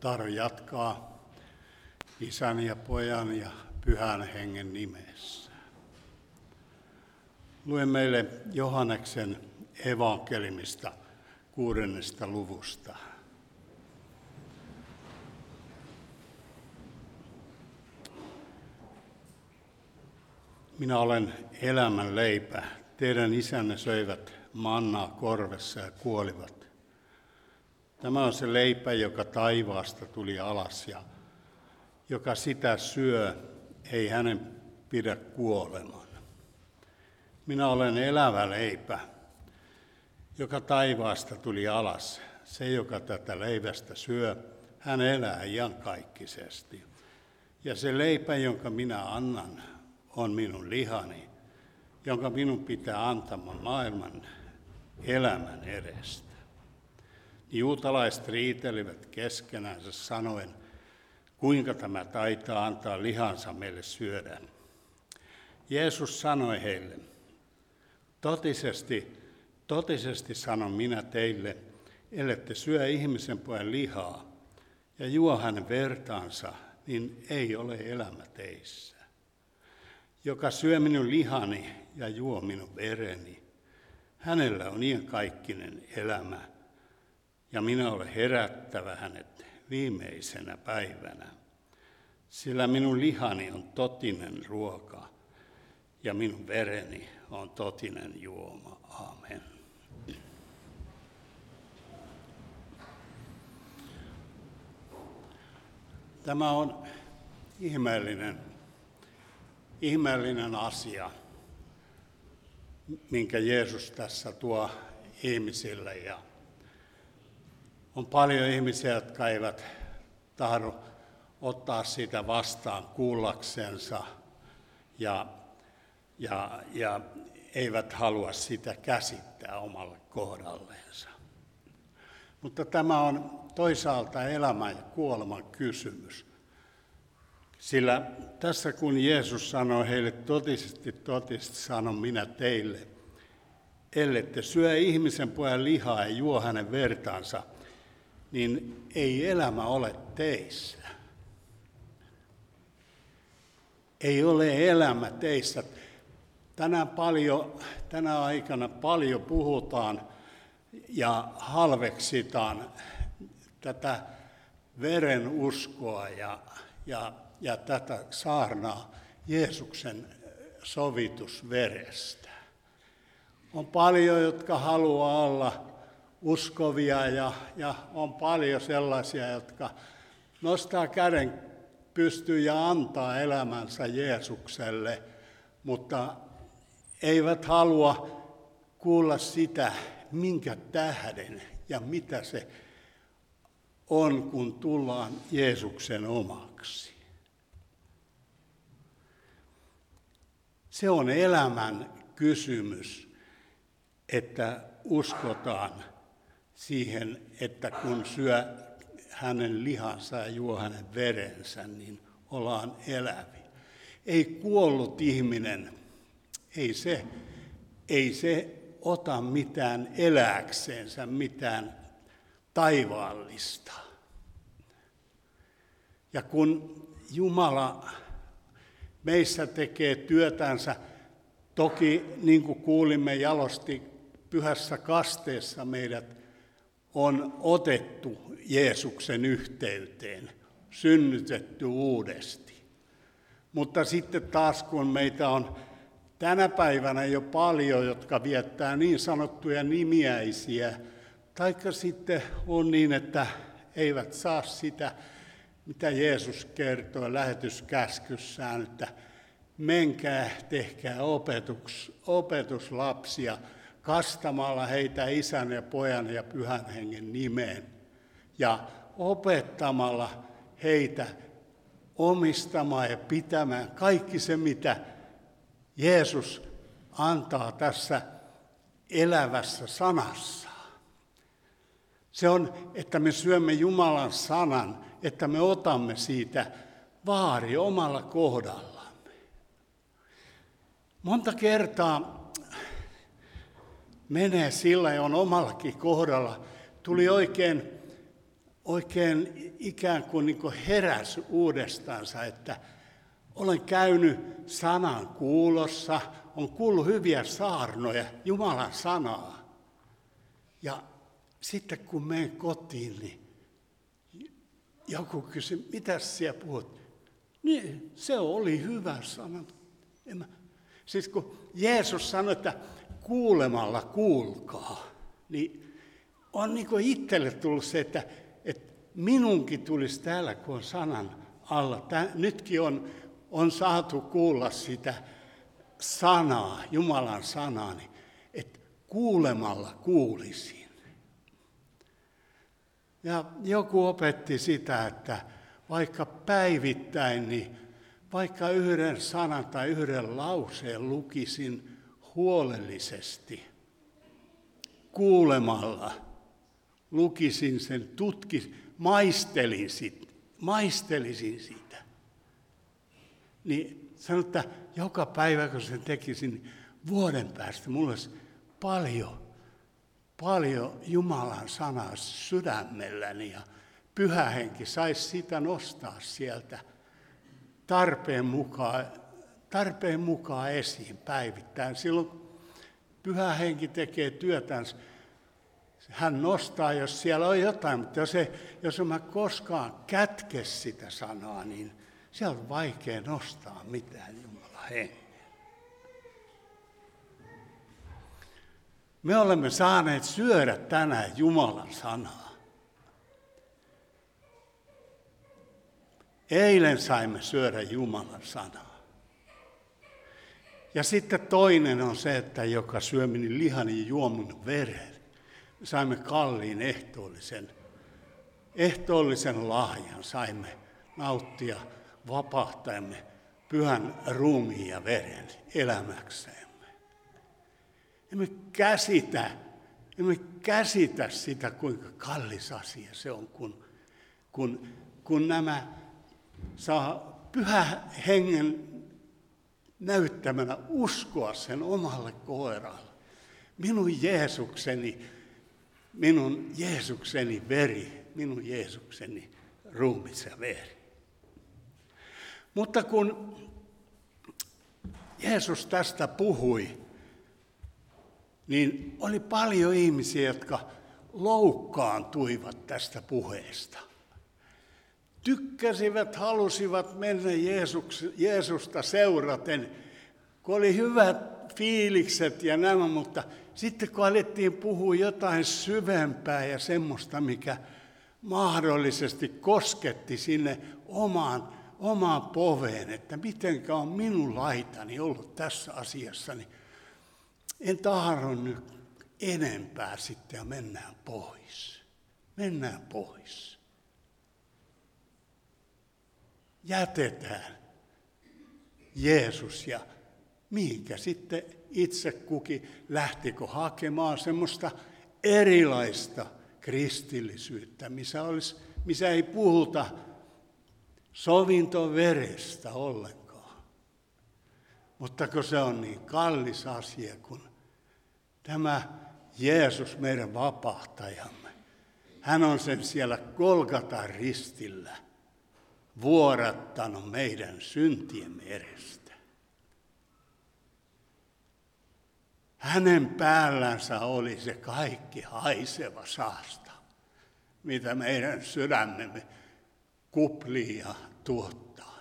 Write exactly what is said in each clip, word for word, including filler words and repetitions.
Tahdon jatkaa Isän ja Pojan ja Pyhän Hengen nimessä. Luen meille Johanneksen evankelimista kuudennesta luvusta. Minä olen elämän leipä. Teidän isänne söivät mannaa korvessa ja kuolivat. Tämä on se leipä, joka taivaasta tuli alas, ja joka sitä syö, ei hänen pidä kuoleman. Minä olen elävä leipä, joka taivaasta tuli alas. Se, joka tätä leivästä syö, hän elää iankaikkisesti. Ja se leipä, jonka minä annan, on minun lihani, jonka minun pitää antaa maailman elämän edestä. Juutalaiset riitelivät keskenänsä sanoen, kuinka tämä taitaa antaa lihansa meille syödä. Jeesus sanoi heille, totisesti, totisesti sanon minä teille, ellette syö ihmisen pojan lihaa ja juo hänen vertaansa, niin ei ole elämä teissä. Joka syö minun lihani ja juo minun vereni, hänellä on iankaikkinen elämä, ja minä olen herättävä hänet viimeisenä päivänä. Sillä minun lihani on totinen ruoka, ja minun vereni on totinen juoma. Aamen. Tämä on ihmeellinen, ihmeellinen asia, minkä Jeesus tässä tuo ihmisille. Ja on paljon ihmisiä, jotka eivät tahdo ottaa sitä vastaan kuullaksensa ja, ja, ja eivät halua sitä käsittää omalle kohdalleensa. Mutta tämä on toisaalta elämän ja kuoleman kysymys. Sillä tässä kun Jeesus sanoi heille totisesti, totisesti sanon minä teille, ellette syö ihmisen pojan lihaa ja juo hänen vertaansa, niin ei elämä ole teissä. Ei ole elämä teissä. Tänään paljon, tänä aikana paljon puhutaan ja halveksitaan tätä veren uskoa ja, ja, ja tätä saarnaa Jeesuksen sovitusverestä. On paljon, jotka haluaa olla uskovia ja, ja on paljon sellaisia, jotka nostaa käden pystyyn ja antaa elämänsä Jeesukselle, mutta eivät halua kuulla sitä, minkä tähden ja mitä se on, kun tullaan Jeesuksen omaksi. Se on elämän kysymys, että uskotaan siihen, että kun syö hänen lihansa ja juo hänen verensä, niin ollaan eläviä. Ei kuollut ihminen, ei se, ei se ota mitään elääksensä, mitään taivaallista. Ja kun Jumala meissä tekee työtänsä, toki niin kuin kuulimme jalosti pyhässä kasteessa meidät on otettu Jeesuksen yhteyteen, synnytetty uudesti. Mutta sitten taas kun meitä on tänä päivänä jo paljon, jotka viettää niin sanottuja nimiäisiä, taikka sitten on niin, että eivät saa sitä, mitä Jeesus kertoi lähetyskäskyssään, että menkää, tehkää opetus, opetuslapsia, kastamalla heitä Isän ja Pojan ja Pyhän Hengen nimeen ja opettamalla heitä omistamaan ja pitämään kaikki se, mitä Jeesus antaa tässä elävässä sanassa. Se on, että me syömme Jumalan sanan, että me otamme siitä vaari omalla kohdallamme. Monta kertaa menee sillä ja on omallakin kohdalla. Tuli oikein, oikein ikään kuin, niin kuin heräsi uudestaansa, että olen käynyt sanan kuulossa, on kuullut hyviä saarnoja, Jumalan sanaa. Ja sitten kun menen kotiin, niin joku kysyi, mitä siellä puhut? Niin, se oli hyvä sana. En mä... Siis kun Jeesus sanoi, että kuulemalla kuulkaa, niin on niin kuin itselle tullut se, että, että minunkin tulisi täällä, kun on sanan alla. Tää, nytkin on, on saatu kuulla sitä sanaa, Jumalan sanaa, niin että kuulemalla kuulisin. Ja joku opetti sitä, että vaikka päivittäin, niin vaikka yhden sanan tai yhden lauseen lukisin huolellisesti, kuulemalla lukisin sen, tutkisin, maistelisin, maistelisin sitä. Niin sanon, että joka päivä kun sen tekisin, niin vuoden päästä mulla olisi paljon, paljon Jumalan sanaa sydämelläni ja Pyhä Henki saisi sitä nostaa sieltä tarpeen mukaan, tarpeen mukaan esiin päivittäin. Silloin Pyhä Henki tekee työtänsä. Hän nostaa, jos siellä on jotain, mutta jos, ei, jos en mä koskaan kätke sitä sanaa, niin siellä on vaikea nostaa mitään Jumalan hengen. Me olemme saaneet syödä tänään Jumalan sanaa. Eilen saimme syödä Jumalan sanaa. Ja sitten toinen on se, että joka syö minun lihani ja juo minun veren. Me saimme kalliin ehtoollisen, ehtoollisen lahjan, saimme nauttia vapahtajamme pyhän ruumiin ja veren elämäksemme. Emme käsitä, emme käsitä sitä, kuinka kallis asia se on, kun, kun, kun nämä saa Pyhä Hengen näyttämänä uskoa sen omalle koiralle. Minun Jeesukseni, minun Jeesukseni veri, minun Jeesukseni ruumis ja veri. Mutta kun Jeesus tästä puhui, niin oli paljon ihmisiä, jotka loukkaantuivat tästä puheesta. Tykkäsivät, halusivat mennä Jeesuks, Jeesusta seuraten, kun oli hyvät fiilikset ja nämä, mutta sitten kun alettiin puhua jotain syvempää ja semmoista, mikä mahdollisesti kosketti sinne omaan, omaan poveen, että mitenkä on minun laitani ollut tässä asiassa, niin en tahdo nyt enempää sitten ja mennään pois. Mennään pois. Jätetään Jeesus ja mihinkä sitten itse kukin lähtikö hakemaan semmoista erilaista kristillisyyttä, missä, olisi, missä ei puhuta sovintoverestä ollenkaan. Mutta kun se on niin kallis asia, kun tämä Jeesus, meidän vapahtajamme, hän on sen siellä Golgatan ristillä vuorattanut meidän syntiemme edestä. Hänen päällänsä oli se kaikki haiseva saasta, mitä meidän sydämemme kuplii ja tuottaa.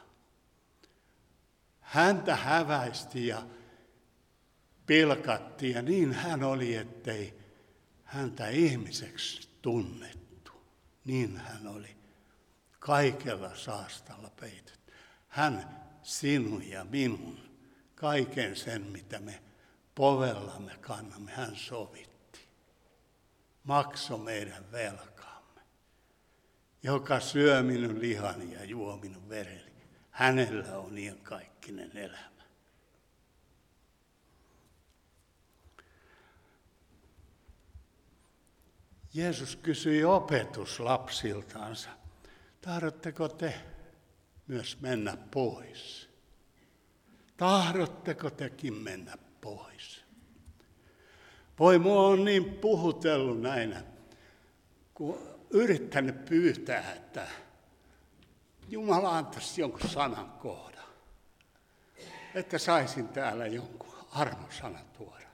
Häntä häväisti ja pilkattiin ja niin hän oli, ettei häntä ihmiseksi tunnettu. Niin hän oli kaikella saastalla peitetty. Hän sinun ja minun, kaiken sen mitä me povellamme kannamme, hän sovitti. Maksoi meidän velkaamme. Joka syö minun lihani ja juo minun vereni, hänellä on iankaikkinen elämä. Jeesus kysyi opetuslapsiltaansa, tahdotteko te myös mennä pois? Tahdotteko tekin mennä pois? Voi, mua on niin puhutellut näinä, kun yrittänyt pyytää, että Jumala antaisi jonkun sanan kohdan, että saisin täällä jonkun armosanan tuoda.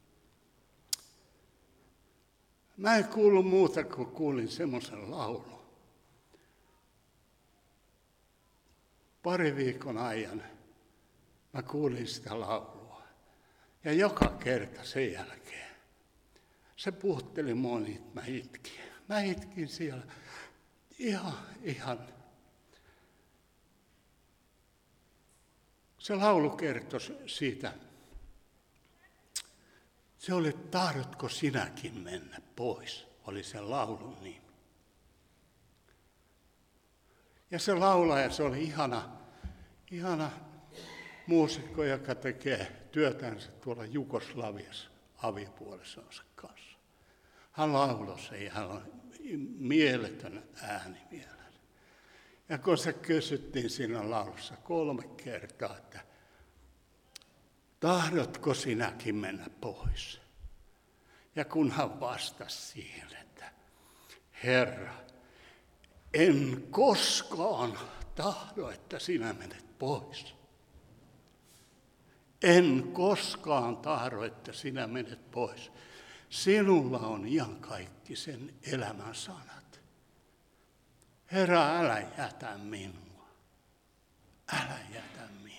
Mä en kuullut muuta, kuin kuulin semmoisen laulun. Pari viikon ajan mä kuulin sitä laulua. Ja joka kerta sen jälkeen se puhutteli mua, niin mä itkin. Mä itkin siellä ihan, ihan. Se laulu kertoi siitä. Se oli, tahdotko sinäkin mennä pois, oli se laulun nimi. Ja se laulaja, se oli ihana, ihana muusikko, joka tekee työtänsä tuolla Jugoslaviassa aviopuolisonsa kanssa. Hän lauloi sen ja hän on mieletön ääni vielä. Ja kun se kysyttiin siinä laulussa kolme kertaa, että tahdotko sinäkin mennä pois? Ja kun hän vastasi siihen, että Herra, en koskaan tahdo, että sinä menet pois. En koskaan tahdo, että sinä menet pois. Sinulla on iankaikkisen elämän sanat. Herra, älä jätä minua. Älä jätä minua.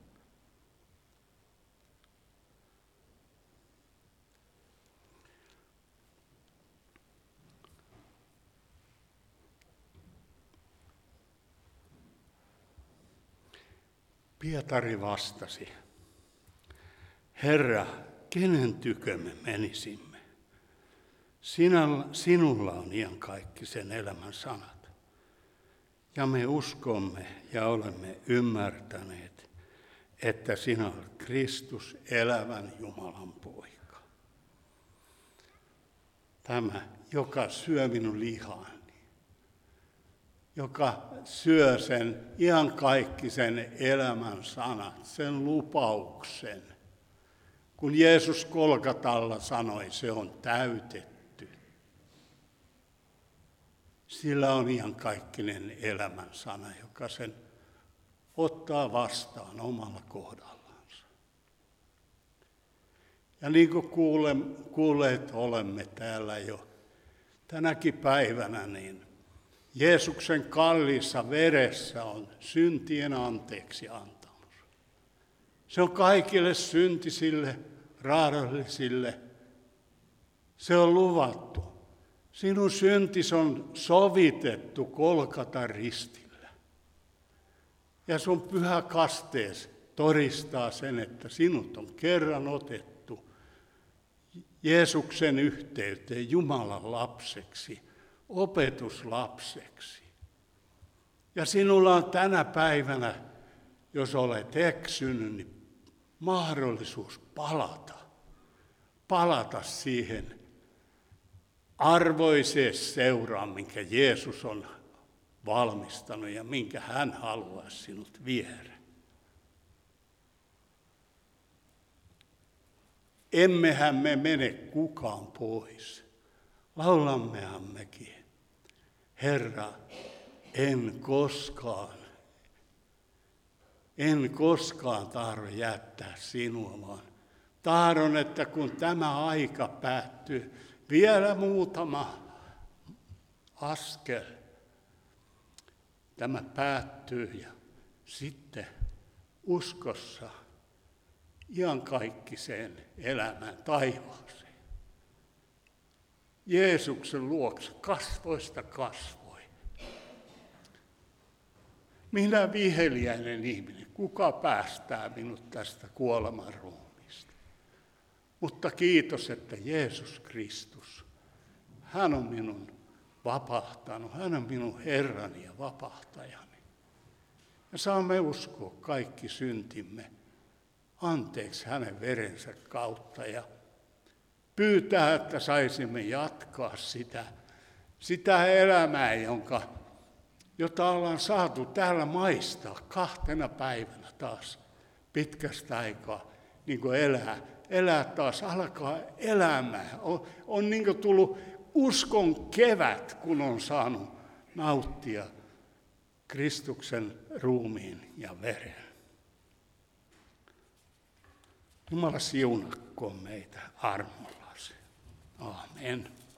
Pietari vastasi, Herra, kenen tykö me menisimme? Sinä, sinulla on iankaikkisen elämän sanat. Ja me uskomme ja olemme ymmärtäneet, että sinä olet Kristus, elävän Jumalan poika. Tämä, joka syö minun lihaani, joka syö sen iankaikkisen elämän sanat, sen lupauksen. Kun Jeesus Golgatalla sanoi, se on täytetty. Sillä on iankaikkinen elämän sana, joka sen ottaa vastaan omalla kohdallansa. Ja niin kuin kuule, kuulleet olemme täällä jo tänäkin päivänä, niin Jeesuksen kalliissa veressä on syntien anteeksi antamus. Se on kaikille syntisille, raadollisille. Se on luvattu. Sinun syntis on sovitettu Golgatan ristillä. Ja sun pyhä kastees todistaa sen, että sinut on kerran otettu Jeesuksen yhteyteen Jumalan lapseksi, opetuslapseksi. Ja sinulla on tänä päivänä, jos olet eksynyt, niin mahdollisuus palata. Palata siihen arvoiseen seuraan, minkä Jeesus on valmistanut ja minkä hän haluaa sinut viedä. Emmehän me mene kukaan pois. Laulammehan mekin. Herra, en koskaan, en koskaan tahdo jättää sinua, vaan tahdon, että kun tämä aika päättyy, vielä muutama askel, tämä päättyy ja sitten uskossa iankaikkiseen elämään taivaaseen. Jeesuksen luokse kasvoista kasvoi. Minä viheliäinen ihminen, kuka päästää minut tästä kuoleman ruumiista? Mutta kiitos, että Jeesus Kristus, hän on minun vapahtanut, hän on minun Herrani ja vapahtajani. Ja saamme uskoa kaikki syntimme anteeksi hänen verensä kautta ja pyytää, että saisimme jatkaa sitä, sitä elämää, jonka, jota ollaan saatu täällä maistaa kahtena päivänä taas pitkästä aikaa, niin kuin elää, elää taas, alkaa elämää. On, on niin kuin tullut uskon kevät, kun on saanut nauttia Kristuksen ruumiin ja veren. Jumala siunakkoon meitä armollasi. Amen.